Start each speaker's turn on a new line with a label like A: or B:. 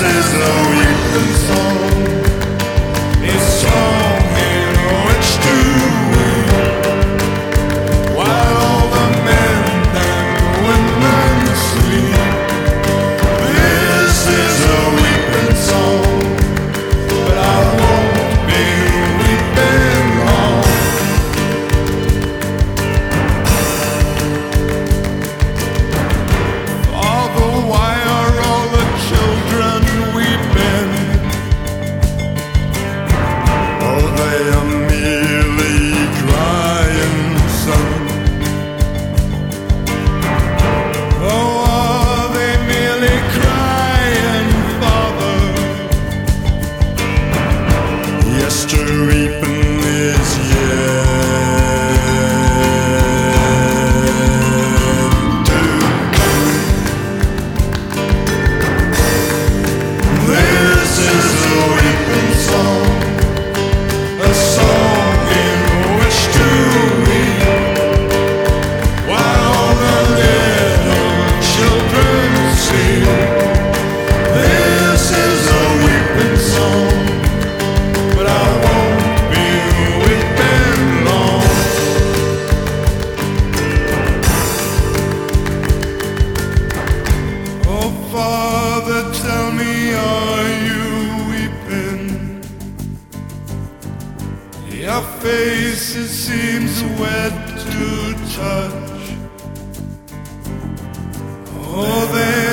A: is a weeping song, a song in which to weep, while all the men and women sleep. This is a weeping song, but I won't be weeping long. Father, why are all the children weeping? Oh, they are merely crying, son. Oh, are they merely crying, Father? Yes, to weeping is yet to come. This is a weeping song, a song in which to weep, while the little children sleep. This is a weeping song, but I won't be weeping long. Oh, Father, tell me, are you weeping? Your face, it seems wet to touch. Oh, there